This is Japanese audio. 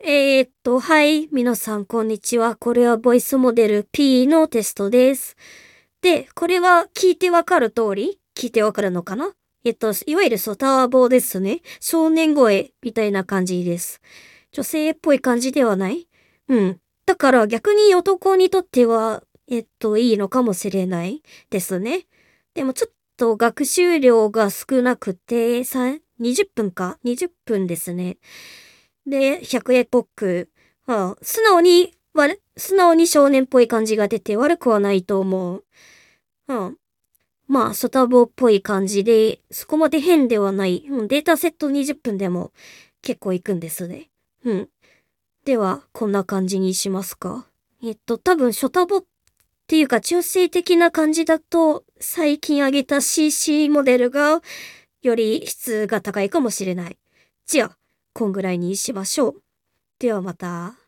はい。皆さん、こんにちは。これはボイスモデル P のテストです。で、これは聞いてわかる通り聞いてわかるのかないわゆるターボですね。少年声みたいな感じです。女性っぽい感じではない。うん。だから逆に男にとっては、いいのかもしれないですね。でもちょっと学習量が少なくて、20分か ?20 分ですね。で、100エポック。素直に少年っぽい感じが出て悪くはないと思う。まあ、ソタボっぽい感じで、そこまで変ではない。データセット20分でも結構いくんですね。では、こんな感じにしますか。多分、ショタボっていうか中性的な感じだと、最近上げた CC モデルが、より質が高いかもしれない。じゃあ、こんぐらいにしましょう。ではまた。